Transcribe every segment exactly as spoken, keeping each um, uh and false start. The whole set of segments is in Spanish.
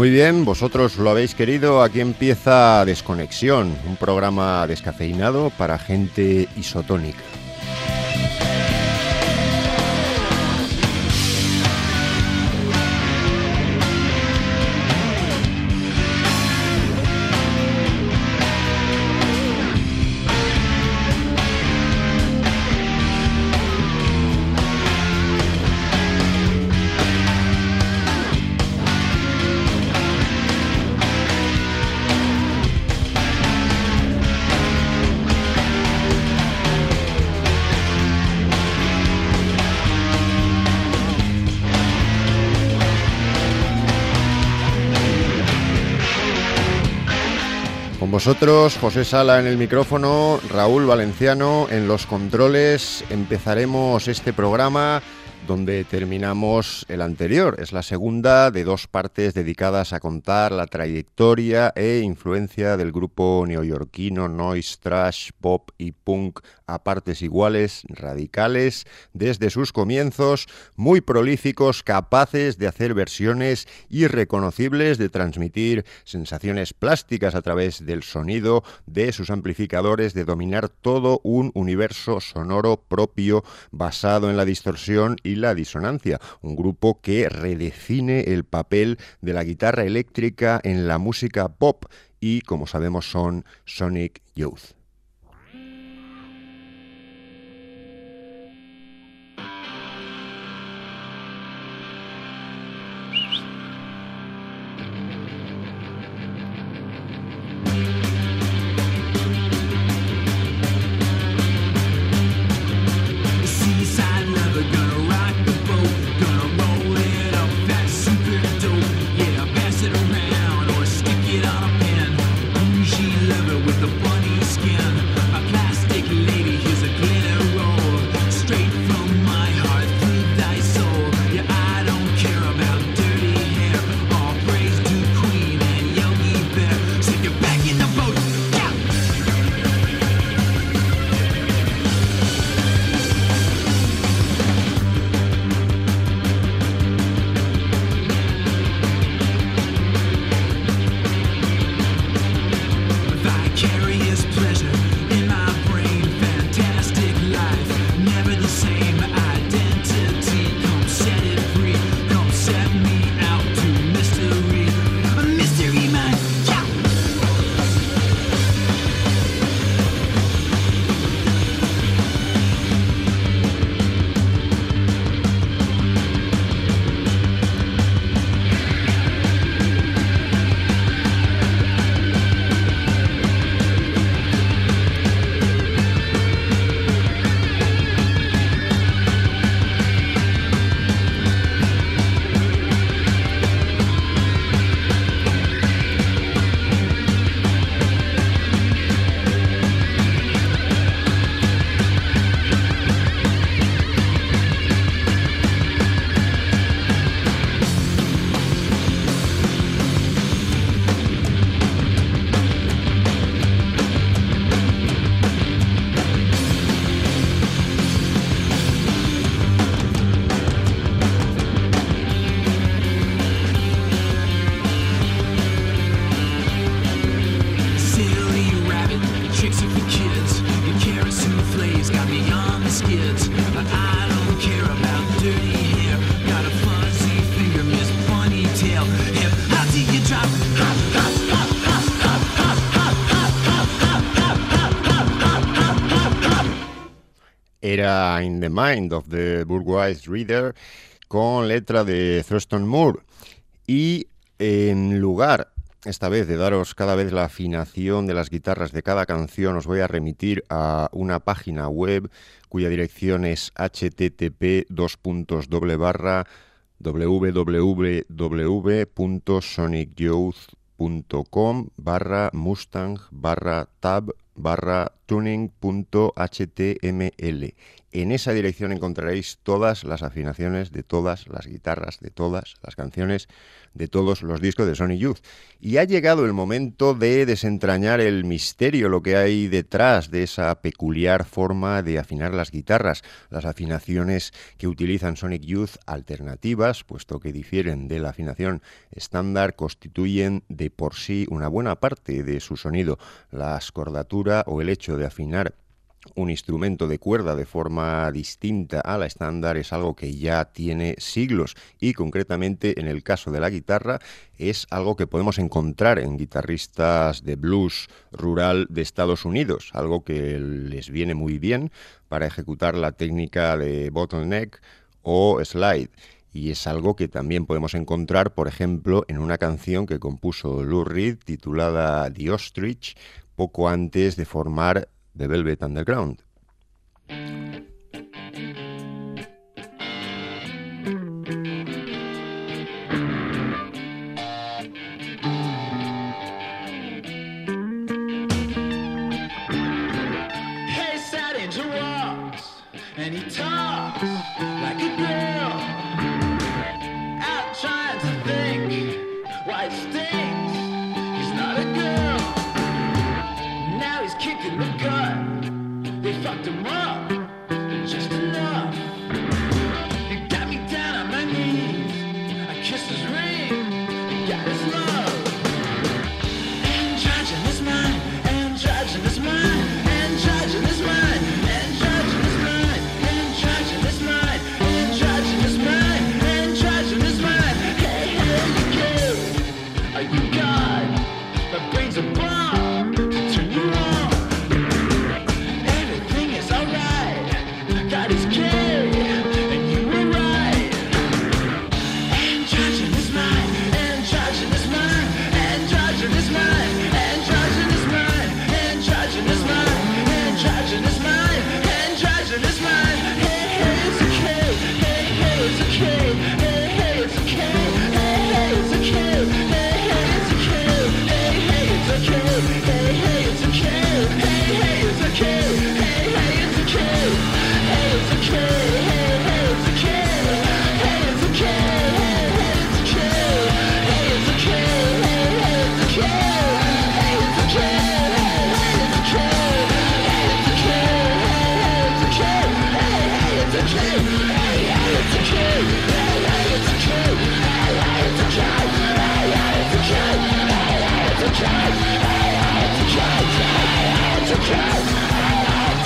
Muy bien, vosotros lo habéis querido. Aquí empieza Desconexión, un programa descafeinado para gente isotónica. Vosotros, José Sala en el micrófono, Raúl Valenciano en los controles. Empezaremos este programa donde terminamos el anterior. Es la segunda de dos partes dedicadas a contar la trayectoria e influencia del grupo neoyorquino noise, thrash, pop y punk a partes iguales, radicales, desde sus comienzos, muy prolíficos, capaces de hacer versiones irreconocibles, de transmitir sensaciones plásticas a través del sonido de sus amplificadores, de dominar todo un universo sonoro propio basado en la distorsión y la disonancia. Un grupo que redefine el papel de la guitarra eléctrica en la música pop y, como sabemos, son Sonic Youth. Era In the Mind of the Bourgeois Reader, con letra de Thurston Moore. Y en lugar, esta vez, de daros cada vez la afinación de las guitarras de cada canción, os voy a remitir a una página web cuya dirección es http dos puntos doble barra www punto sonic youth punto com barra mustang barra tab barra tuning punto h t m l. En esa dirección encontraréis todas las afinaciones de todas las guitarras, de todas las canciones, de todos los discos de Sonic Youth. Y ha llegado el momento de desentrañar el misterio, lo que hay detrás de esa peculiar forma de afinar las guitarras, las afinaciones que utilizan Sonic Youth alternativas, puesto que difieren de la afinación estándar, constituyen de por sí una buena parte de su sonido. La escordatura o el hecho de afinar un instrumento de cuerda de forma distinta a la estándar es algo que ya tiene siglos y concretamente en el caso de la guitarra es algo que podemos encontrar en guitarristas de blues rural de Estados Unidos, algo que les viene muy bien para ejecutar la técnica de bottleneck o slide. Y es algo que también podemos encontrar, por ejemplo, en una canción que compuso Lou Reed titulada The Ostrich, poco antes de formar The Velvet Underground. Hey, sat into walks, and he talks like a girl. Out trying to think why it stinks. He's not a girl. Now he's kicking the gut. They fucked him up just enough. He got me down on my knees. I kissed his ring and got his love. Androgynous mind, androgynous mind, androgynous mind, androgynous mind, androgynous mind, androgynous mind, androgynous mind. Hey, hey, you good? Are you God? My brain's a bomb to turn you on. Everything is alright. God is gay, and you were right. Androgynous mind, androgynous mind, androgynous mind, androgynous mind, androgynous mind, androgynous mind, androgynous mind. Hey, hey, it's okay. Hey, hey, it's okay. Hey, hey, it's okay. Hey, hey, it's okay. Hey, hey, it's okay. Hey, hey, it's okay. Hey, hey, it's okay. Hey, hey, it's okay. Hey, hey, it's okay. Hey, it's okay. Hey, hey, it's okay. Hey, it's okay. Hey, hey, it's okay. Hey, it's okay. Hey, hey, it's okay. Hey, it's okay. Hey, it's okay. Hey, it's okay. Hey, it's okay. Hey, hey, it's okay. Hey, hey, it's okay. Hey, hey, it's okay. Hey, hey, it's okay. Hey, hey, it's okay. Hey, hey, it's okay. Hey, hey, it's okay. Hey, hey, it's okay.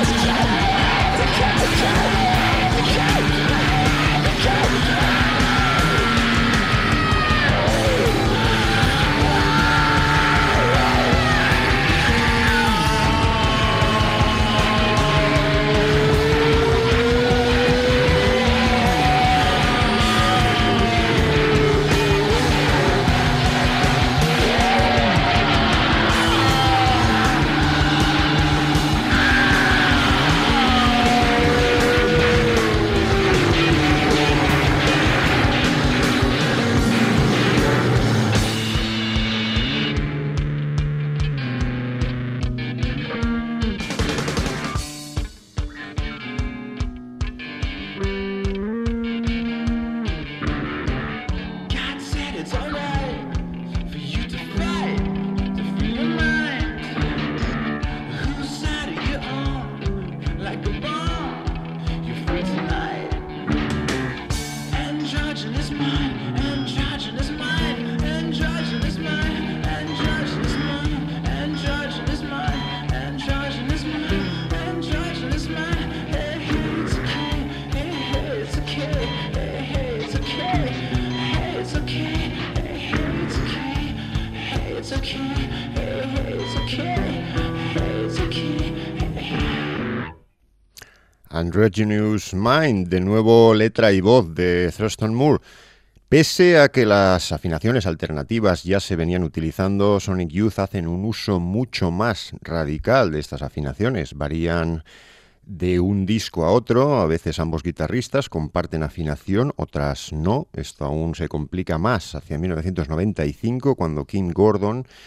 God said it's alright for you to fight, to free your mind. Whose side are you on? Like a bomb, you're free tonight. Androgynous mind, androgynous mind, androgynous mind, androgynous mind, androgynous mind, androgynous mind, androgynous mind. Hey, hey, it's okay. Hey, hey, it's okay. Hey, hey, it's okay. Hey, it's okay. Hey, hey, it's okay. Hey, it's okay. Hey, hey, it's okay. Hey, it's okay. Hey, hey. Androgynous Mind, de nuevo letra y voz de Thurston Moore. Pese a que las afinaciones alternativas ya se venían utilizando, Sonic Youth hacen un uso mucho más radical de estas afinaciones. Varían de un disco a otro, a veces ambos guitarristas comparten afinación, otras no. Esto aún se complica más hacia mil novecientos noventa y cinco, cuando Kim Gordon,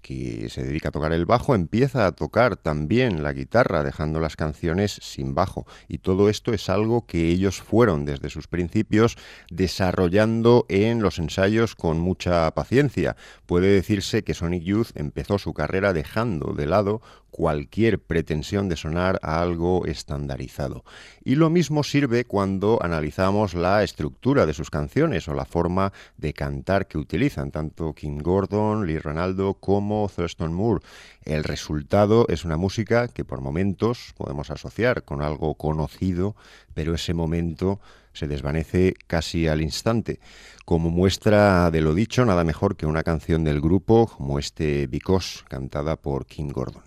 que se dedica a tocar el bajo, empieza a tocar también la guitarra, dejando las canciones sin bajo. Y todo esto es algo que ellos fueron desde sus principios desarrollando en los ensayos con mucha paciencia. Puede decirse que Sonic Youth empezó su carrera dejando de lado cualquier pretensión de sonar a algo estandarizado. Y lo mismo sirve cuando analizamos la estructura de sus canciones o la forma de cantar que utilizan tanto Kim Gordon, Lee Ranaldo como Thurston Moore. El resultado es una música que por momentos podemos asociar con algo conocido, pero ese momento se desvanece casi al instante. Como muestra de lo dicho, nada mejor que una canción del grupo como este Because, cantada por Kim Gordon.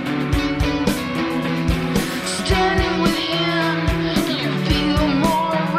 Standing with him, you feel more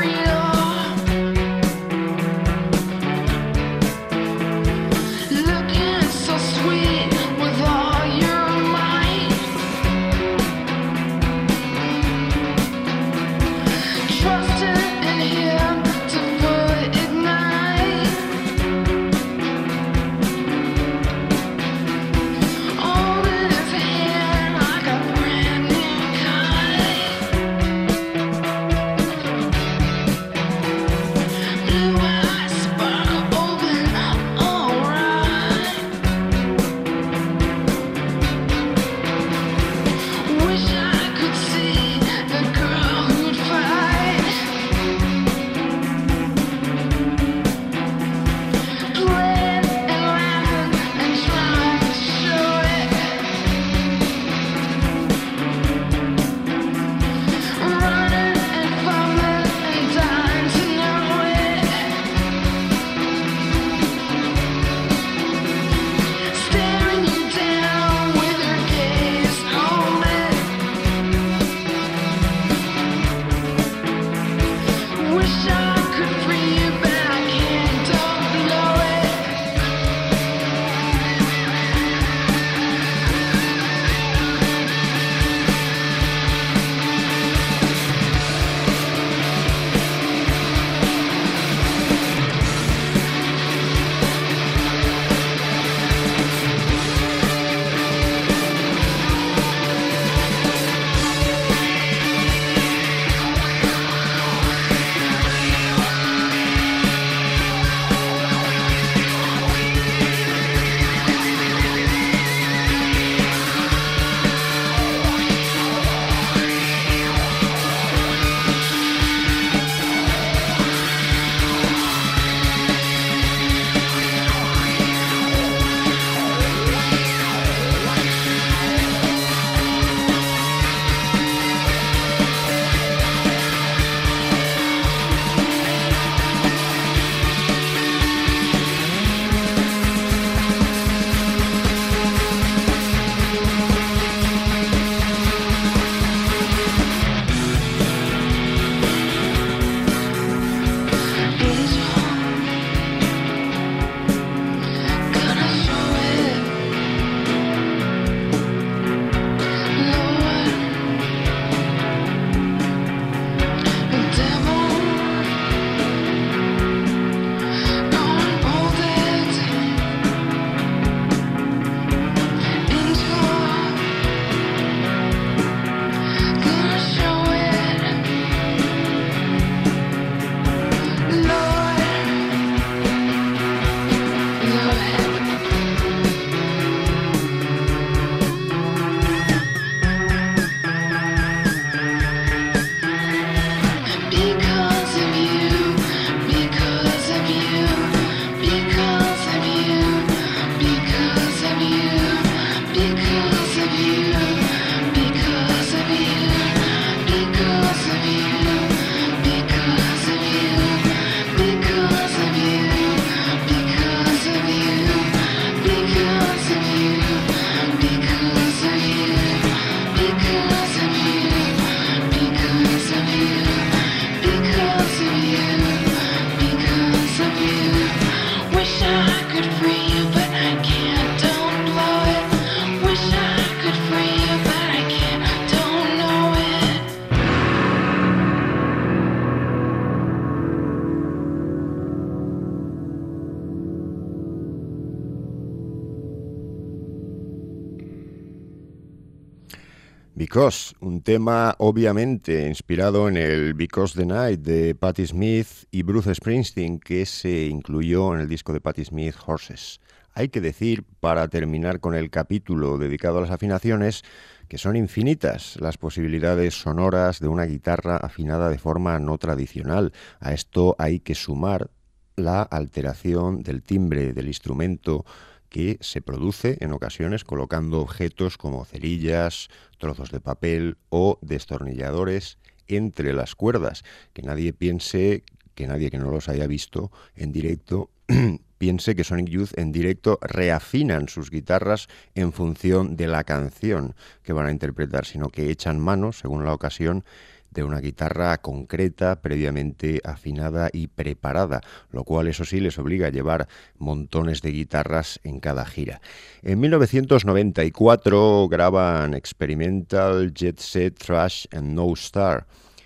Because, un tema obviamente inspirado en el Because the Night de Patti Smith y Bruce Springsteen, que se incluyó en el disco de Patti Smith, Horses. Hay que decir, para terminar con el capítulo dedicado a las afinaciones, que son infinitas las posibilidades sonoras de una guitarra afinada de forma no tradicional. A esto hay que sumar la alteración del timbre del instrumento, que se produce en ocasiones colocando objetos como cerillas, trozos de papel o destornilladores entre las cuerdas. Que nadie piense, que nadie que no los haya visto en directo, piense que Sonic Youth en directo reafinan sus guitarras en función de la canción que van a interpretar, sino que echan mano, según la ocasión, de una guitarra concreta, previamente afinada y preparada, lo cual eso sí les obliga a llevar montones de guitarras en cada gira. En mil novecientos noventa y cuatro graban Experimental, Jet Set, Trash and No Star,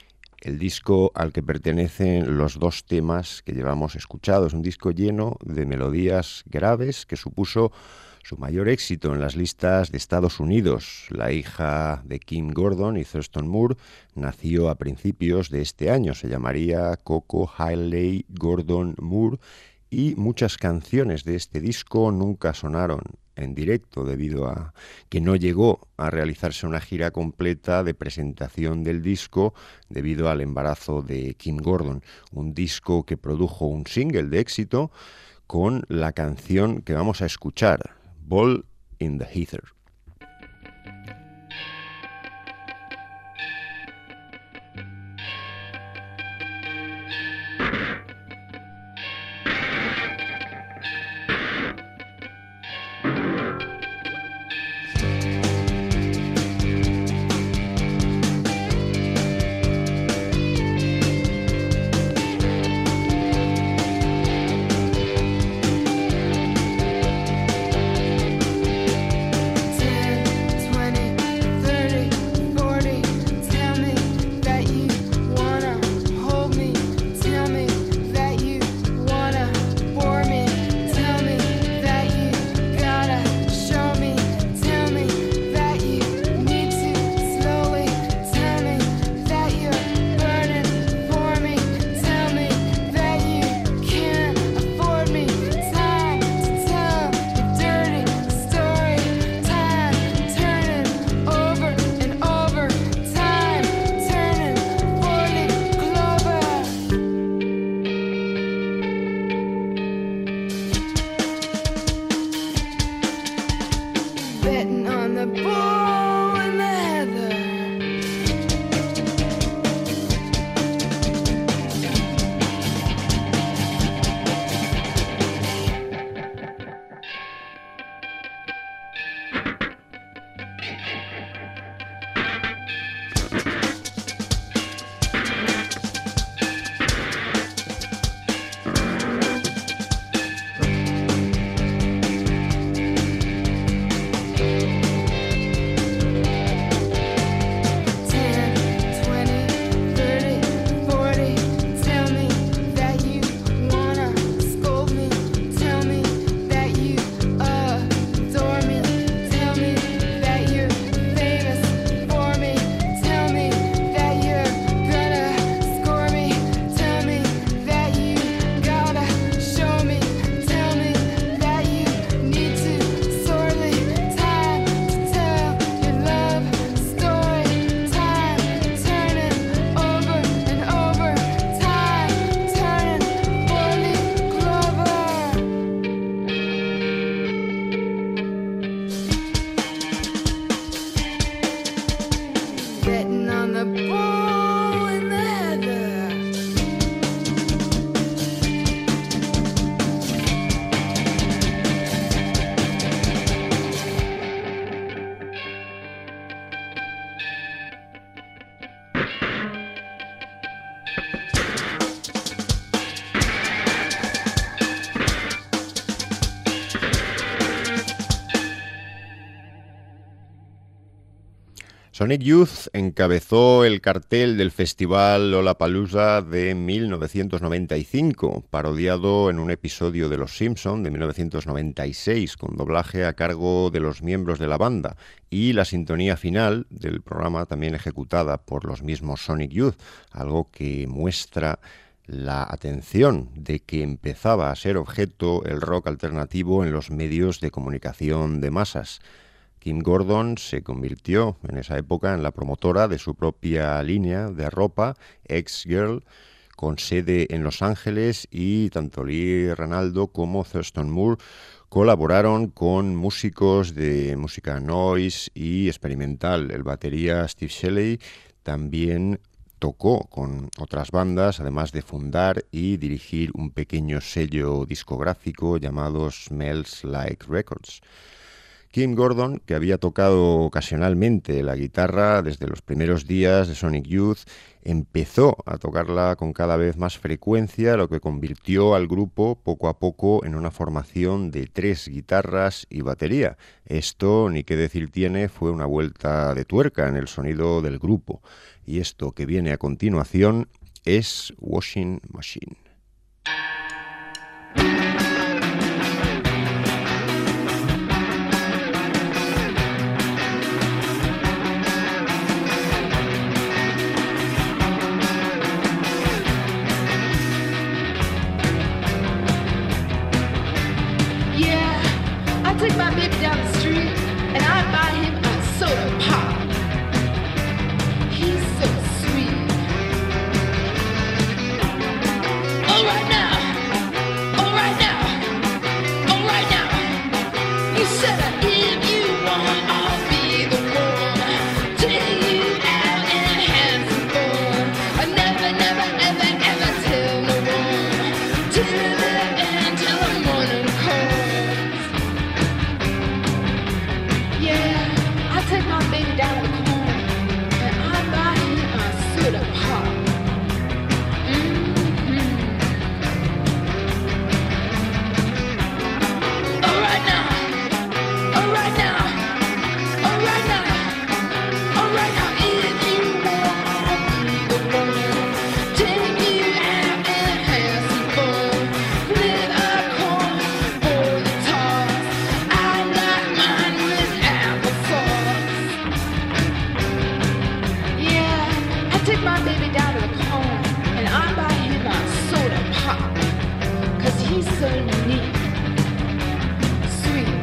el disco al que pertenecen los dos temas que llevamos escuchados, un disco lleno de melodías graves que supuso su mayor éxito en las listas de Estados Unidos. La hija de Kim Gordon y Thurston Moore nació a principios de este año. Se llamaría Coco Hailey Gordon Moore y muchas canciones de este disco nunca sonaron en directo debido a que no llegó a realizarse una gira completa de presentación del disco debido al embarazo de Kim Gordon. Un disco que produjo un single de éxito con la canción que vamos a escuchar, Ball in the Heather. Tell Sonic Youth encabezó el cartel del Festival Lollapalooza de mil novecientos noventa y cinco, parodiado en un episodio de Los Simpson de mil novecientos noventa y seis, con doblaje a cargo de los miembros de la banda, y la sintonía final del programa también ejecutada por los mismos Sonic Youth, algo que muestra la atención de que empezaba a ser objeto el rock alternativo en los medios de comunicación de masas. Kim Gordon se convirtió en esa época en la promotora de su propia línea de ropa, X-Girl, con sede en Los Ángeles, y tanto Lee Ranaldo como Thurston Moore colaboraron con músicos de música noise y experimental. El batería Steve Shelley también tocó con otras bandas, además de fundar y dirigir un pequeño sello discográfico llamado Smells Like Records. Kim Gordon, que había tocado ocasionalmente la guitarra desde los primeros días de Sonic Youth, empezó a tocarla con cada vez más frecuencia, lo que convirtió al grupo poco a poco en una formación de tres guitarras y batería. Esto, ni qué decir tiene, fue una vuelta de tuerca en el sonido del grupo. Y esto que viene a continuación es Washing Machine. Take my baby down the street and I buy him a soda pop. He's so sweet. All right now, all right now, all right now. You said that if you want, I'll be the one. Take you out and have some fun. I never, never, ever, ever tell no one. Till the end, till the morning comes. I take my baby down the corner and I buy him a soda pop. Mm-hmm. All right now, all right now, all right now, all right now. If you want, I'll be the one. Take you out and have some fun. With a corn for the toss. I like mine with applesauce. Take my baby down to the corner and I buy him a soda pop. Cause he's so neat, sweet.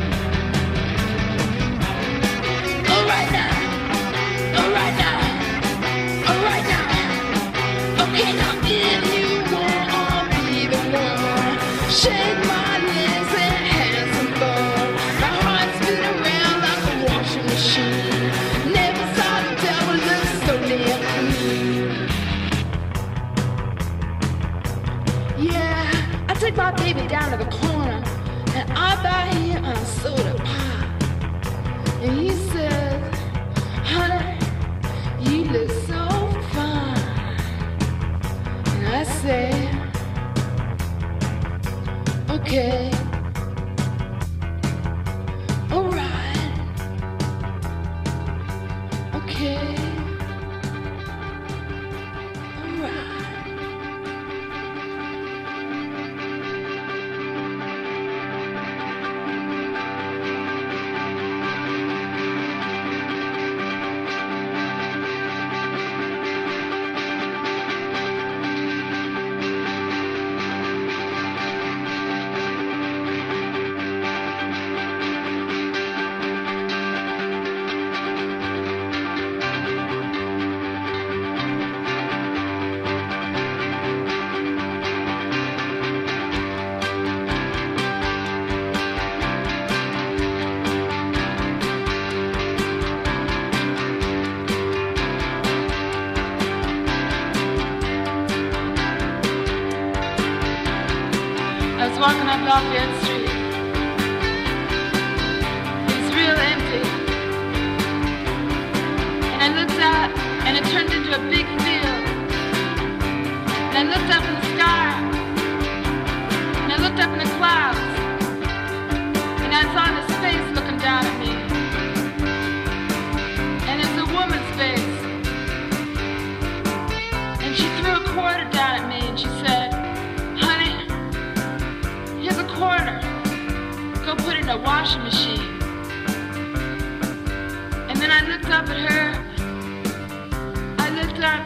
Alright now, alright now, alright now. Okay now, if you want, I'll be the one. Shake my legs and have some fun. My heart's spin around like a washing machine. Never saw the devil look so damn clean. Yeah, I take my baby down to the corner and I buy him a soda pop. And he says, honey, you look so fine. And I say, okay, alright, okay. Walking up Lafayette Street. It's real empty. And I looked out and it turned into a big field. And I looked up in the sky. And I looked up in the clouds. And I saw this face looking down at me. And it's a quarter down at me and she said, honey, here's a quarter. Go put it in a washing machine. And then I looked up at her. I looked up.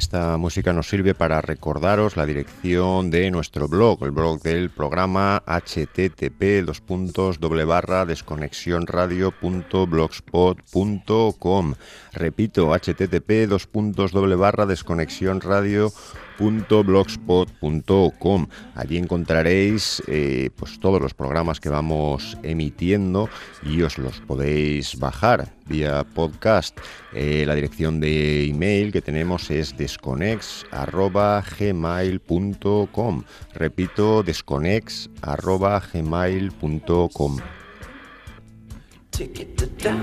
esta música nos sirve para recordaros la dirección de nuestro blog, el blog del programa http dos puntos doble barra desconexionradio punto blogspot punto com. Repito, http dos puntos doble barra desconexionradio punto blogspot punto com. Allí encontraréis eh, pues todos los programas que vamos emitiendo y os los podéis bajar vía podcast. Eh, la dirección de email que tenemos es desconex arroba gmail punto com. Repito, desconex arroba gmail punto com. Ticket to die,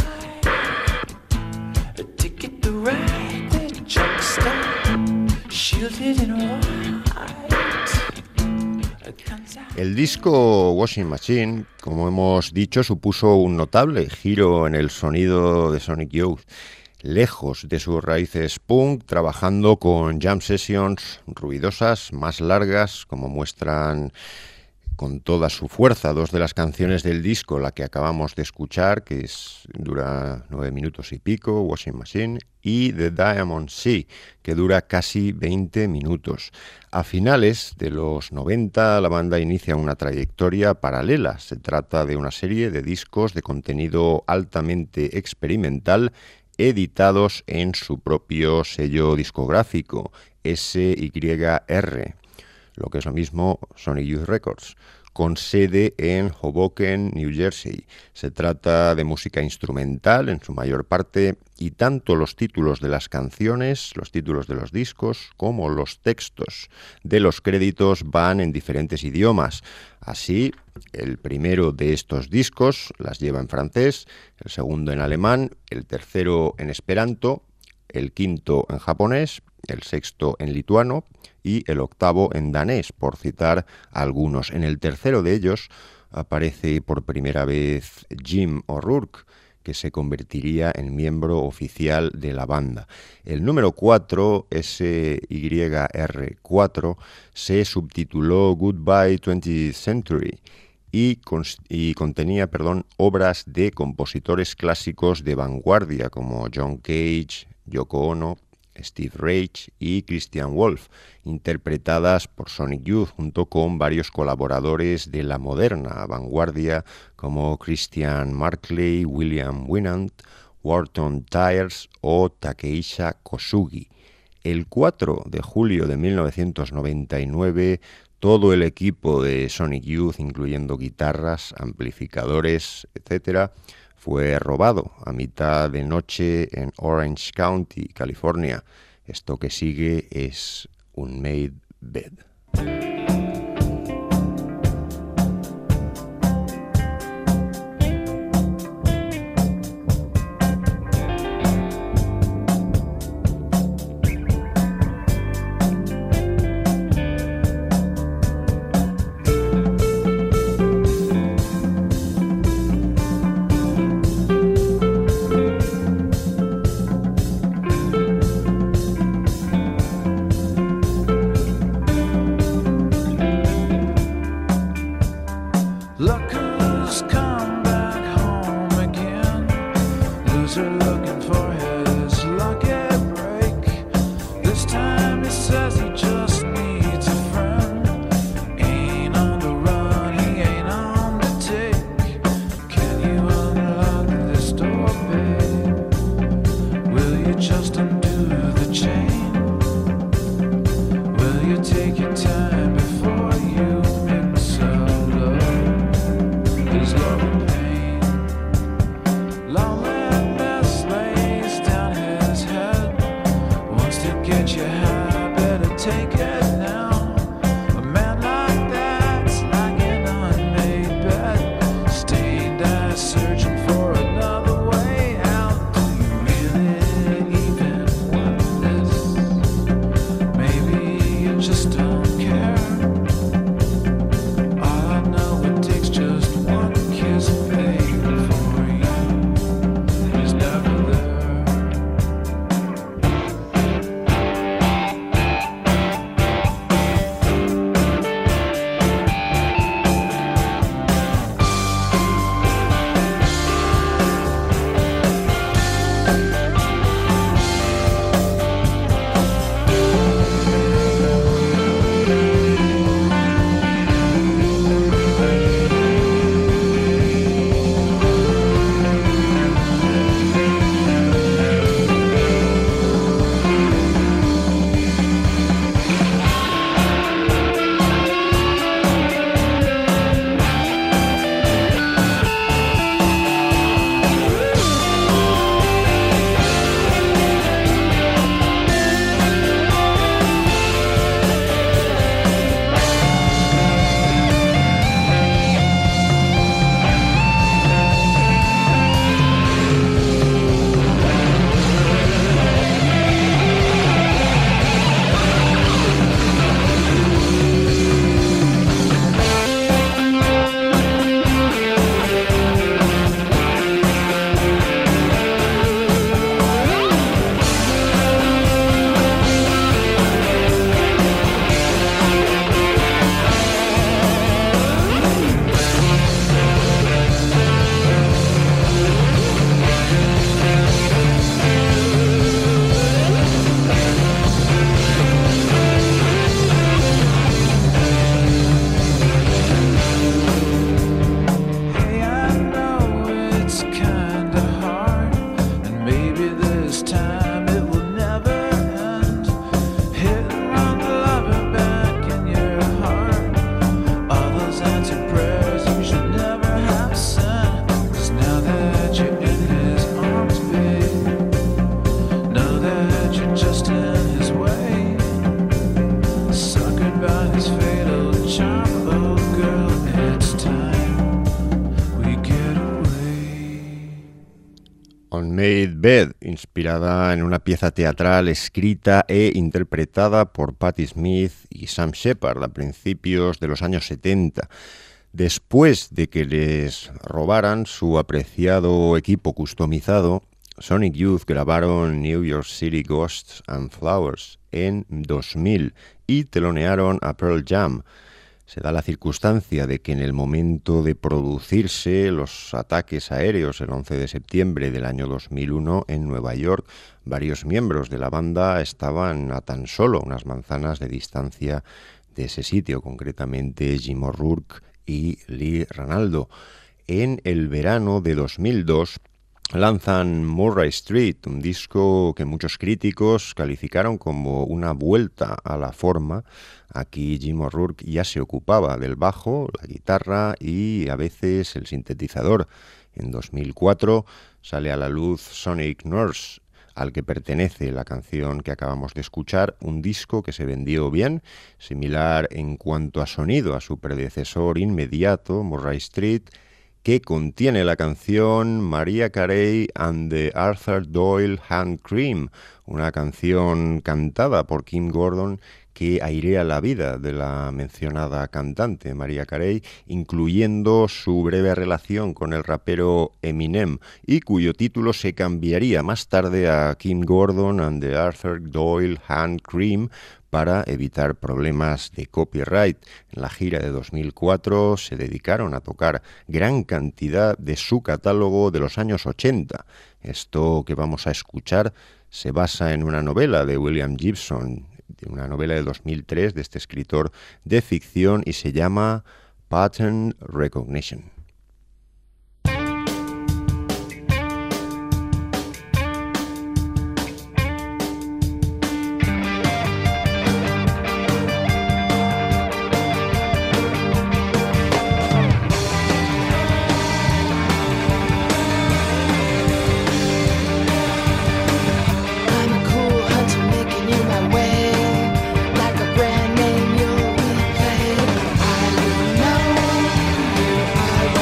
a ticket to ride the truck stop, shielded in white. El disco Washing Machine, como hemos dicho, supuso un notable giro en el sonido de Sonic Youth. Lejos de sus raíces punk, trabajando con jam sessions ruidosas, más largas, como muestran con toda su fuerza dos de las canciones del disco, la que acabamos de escuchar, que es, dura nueve minutos y pico, Washing Machine, y The Diamond Sea, que dura casi veinte minutos. A finales de los noventa, la banda inicia una trayectoria paralela. Se trata de una serie de discos de contenido altamente experimental, editados en su propio sello discográfico, S Y R, lo que es lo mismo Sonic Youth Records, con sede en Hoboken, New Jersey. Se trata de música instrumental en su mayor parte, y tanto los títulos de las canciones, los títulos de los discos, como los textos de los créditos van en diferentes idiomas. Así, el primero de estos discos las lleva en francés, el segundo en alemán, el tercero en esperanto, el quinto en japonés, el sexto en lituano y el octavo en danés, por citar algunos. En el tercero de ellos aparece por primera vez Jim O'Rourke, que se convertiría en miembro oficial de la banda. El número cuatro, S Y R cuatro, se subtituló Goodbye twentieth Century y, con, y contenía perdón, obras de compositores clásicos de vanguardia como John Cage, Yoko Ono, Steve Reich y Christian Wolff, interpretadas por Sonic Youth junto con varios colaboradores de la moderna vanguardia como Christian Markley, William Winant, Wharton Tyers o Takehisa Kosugi. El cuatro de julio de mil novecientos noventa y nueve, todo el equipo de Sonic Youth, incluyendo guitarras, amplificadores, etcétera, fue robado a mitad de noche en Orange County, California. Esto que sigue es un made bed. Thank about his fatal charm. Oh girl, it's time we get away. Unmade Bed, inspirada en una pieza teatral escrita e interpretada por Patti Smith y Sam Shepard a principios de los años setenta. Después de que les robaran su apreciado equipo customizado, Sonic Youth grabaron New York City Ghosts and Flowers en dos mil y telonearon a Pearl Jam. Se da la circunstancia de que en el momento de producirse los ataques aéreos el once de septiembre del año dos mil uno en Nueva York, varios miembros de la banda estaban a tan solo unas manzanas de distancia de ese sitio, concretamente Jim O'Rourke y Lee Ranaldo. En el verano de dos mil dos lanzan Murray Street, un disco que muchos críticos calificaron como una vuelta a la forma. Aquí Jim O'Rourke ya se ocupaba del bajo, la guitarra y a veces el sintetizador. En dos mil cuatro sale a la luz Sonic Nurse, al que pertenece la canción que acabamos de escuchar, un disco que se vendió bien, similar en cuanto a sonido a su predecesor inmediato, Murray Street, que contiene la canción Mariah Carey and the Arthur Doyle Hand Cream, una canción cantada por Kim Gordon que airea la vida de la mencionada cantante Mariah Carey, incluyendo su breve relación con el rapero Eminem, y cuyo título se cambiaría más tarde a Kim Gordon and the Arthur Doyle Hand Cream para evitar problemas de copyright. En la gira de dos mil cuatro se dedicaron a tocar gran cantidad de su catálogo de los años ochenta. Esto que vamos a escuchar se basa en una novela de William Gibson, una novela de dos mil tres de este escritor de ficción, y se llama Pattern Recognition. I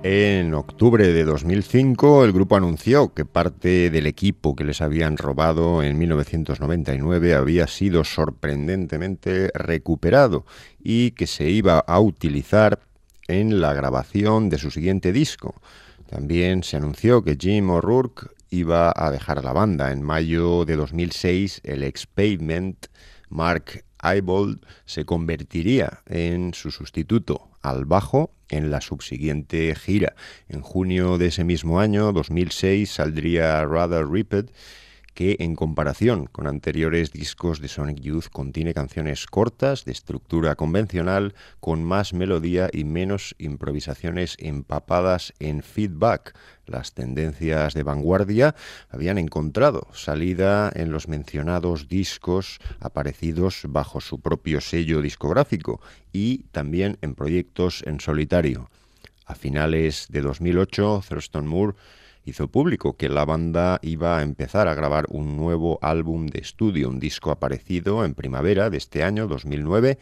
En octubre de dos mil cinco, el grupo anunció que parte del equipo que les habían robado en mil novecientos noventa y nueve había sido sorprendentemente recuperado y que se iba a utilizar en la grabación de su siguiente disco. También se anunció que Jim O'Rourke iba a dejar la banda. En mayo de dos mil seis, el ex Pavement, Mark Ibold, se convertiría en su sustituto al bajo en la subsiguiente gira. En junio de ese mismo año, dos mil seis, saldría Rather Ripped, que en comparación con anteriores discos de Sonic Youth contiene canciones cortas, de estructura convencional, con más melodía y menos improvisaciones empapadas en feedback. Las tendencias de vanguardia habían encontrado salida en los mencionados discos aparecidos bajo su propio sello discográfico y también en proyectos en solitario. A finales de dos mil ocho, Thurston Moore hizo público que la banda iba a empezar a grabar un nuevo álbum de estudio, un disco aparecido en primavera de este año, dos mil nueve,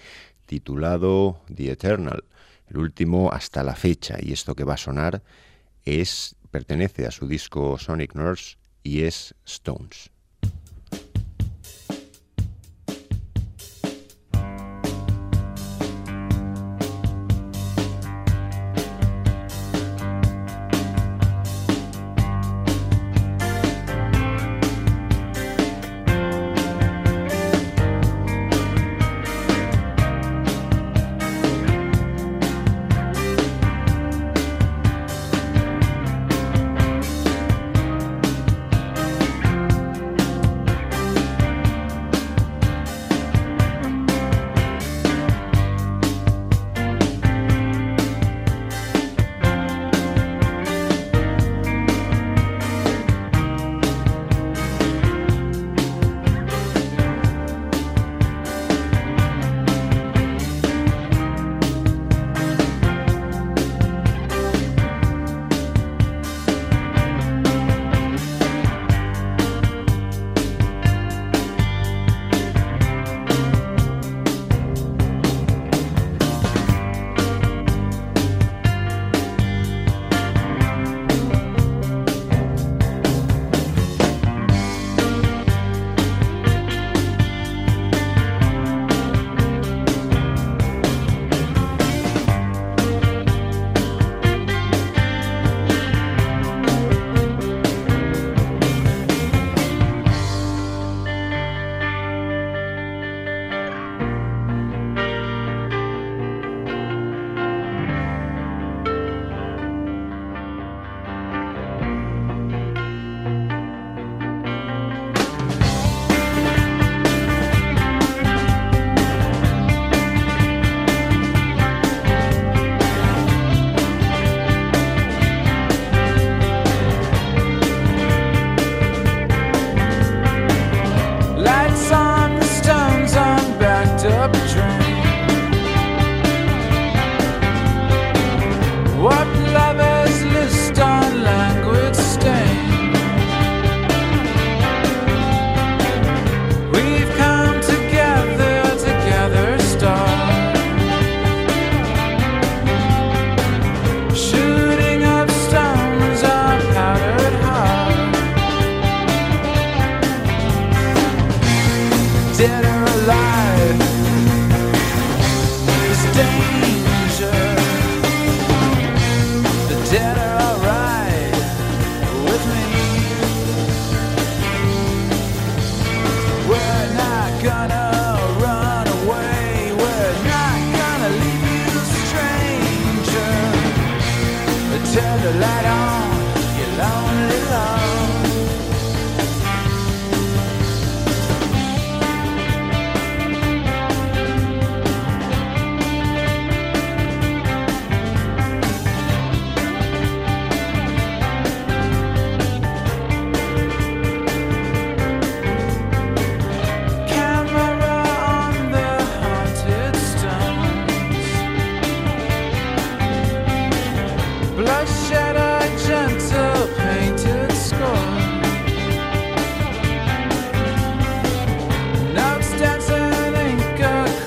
titulado The Eternal, el último hasta la fecha, y esto que va a sonar es, pertenece a su disco Sonic Nurse y es Stones.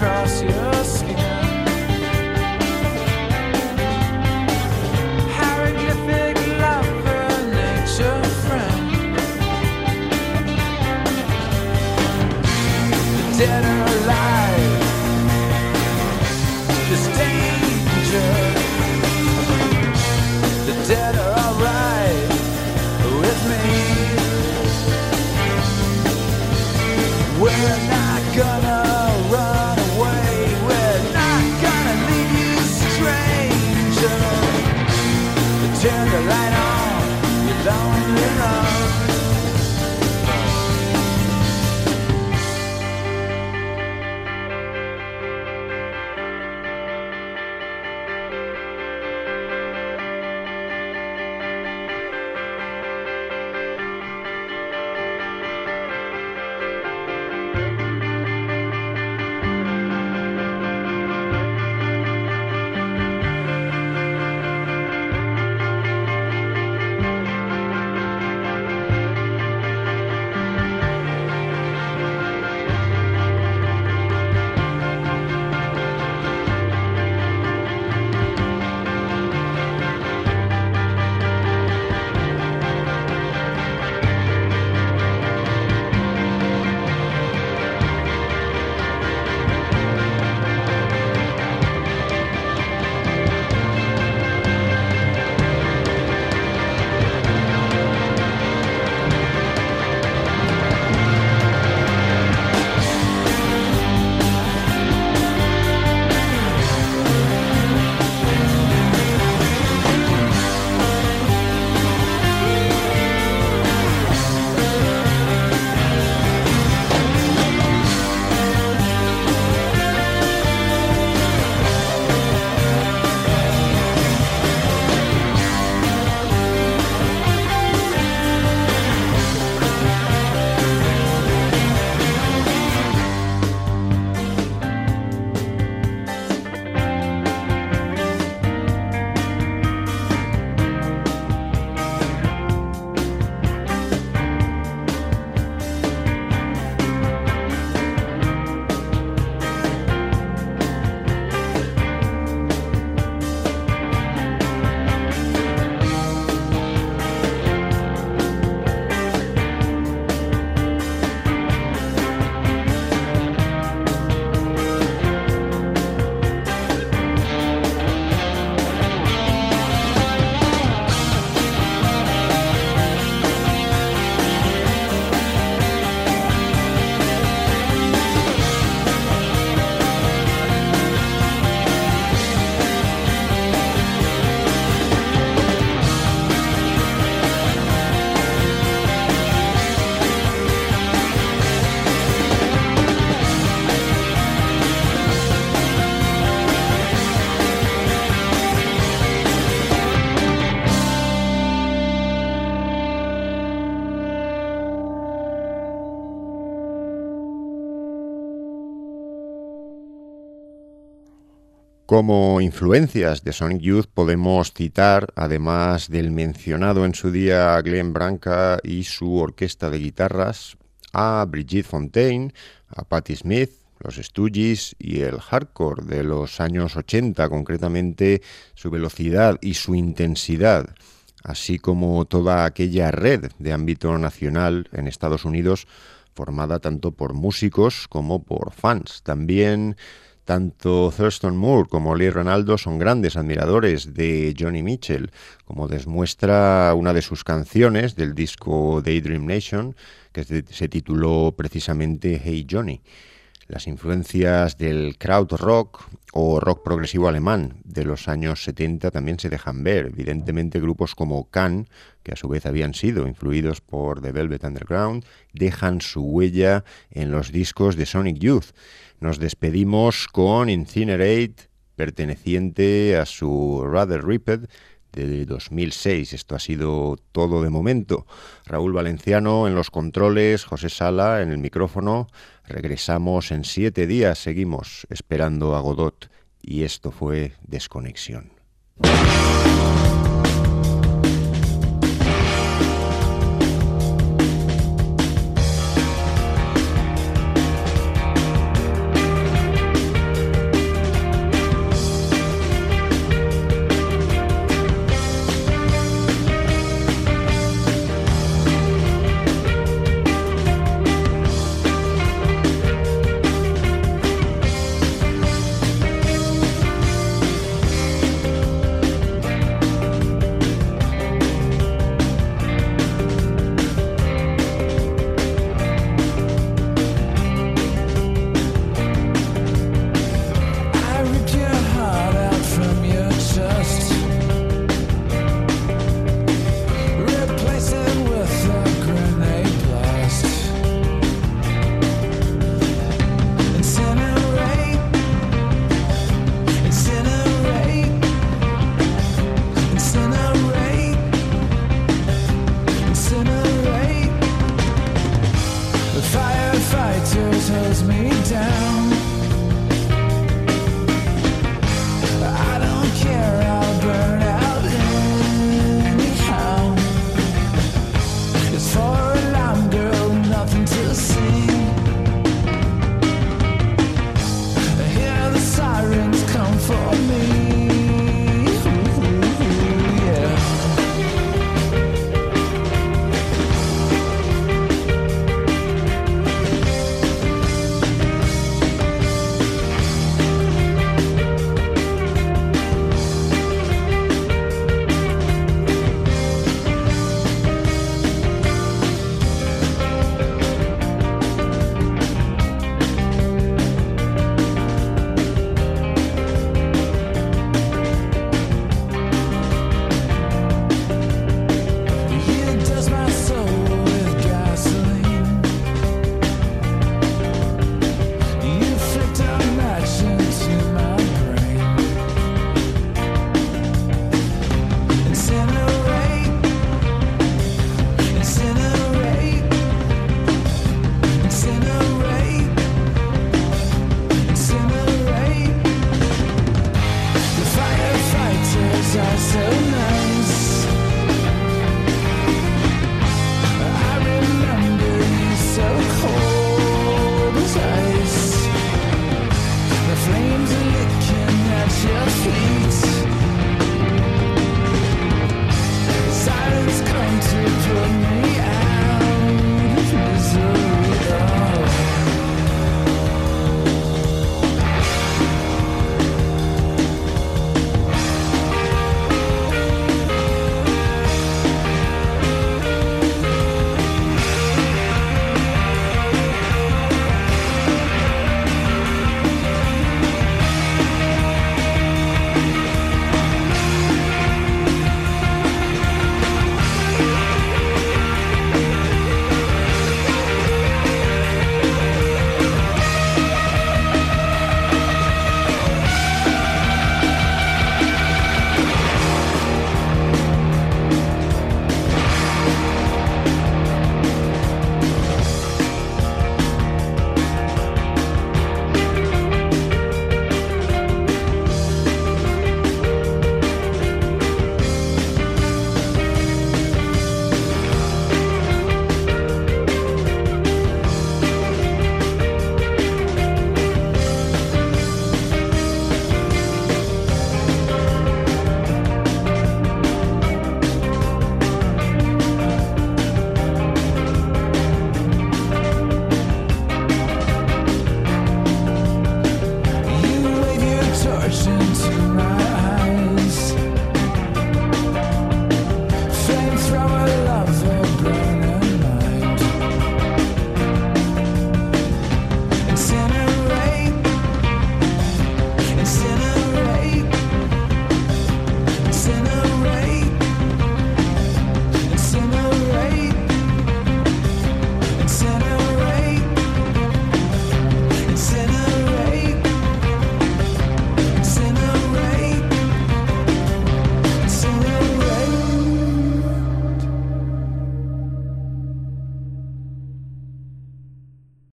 Harry Como influencias de Sonic Youth podemos citar, además del mencionado en su día Glenn Branca y su orquesta de guitarras, a Brigitte Fontaine, a Patti Smith, los Stooges y el hardcore de los años ochenta, concretamente su velocidad y su intensidad, así como toda aquella red de ámbito nacional en Estados Unidos formada tanto por músicos como por fans. También tanto Thurston Moore como Lee Ranaldo son grandes admiradores de Joni Mitchell, como demuestra una de sus canciones del disco Daydream Nation, que se tituló precisamente Hey Johnny. Las influencias del krautrock o rock progresivo alemán de los años setenta también se dejan ver. Evidentemente grupos como Can, que a su vez habían sido influidos por The Velvet Underground, dejan su huella en los discos de Sonic Youth. Nos despedimos con Incinerate, perteneciente a su Rather Ripped de dos mil seis. Esto ha sido todo de momento. Raúl Valenciano en los controles, José Sala en el micrófono. Regresamos en siete días, seguimos esperando a Godot y esto fue Desconexión.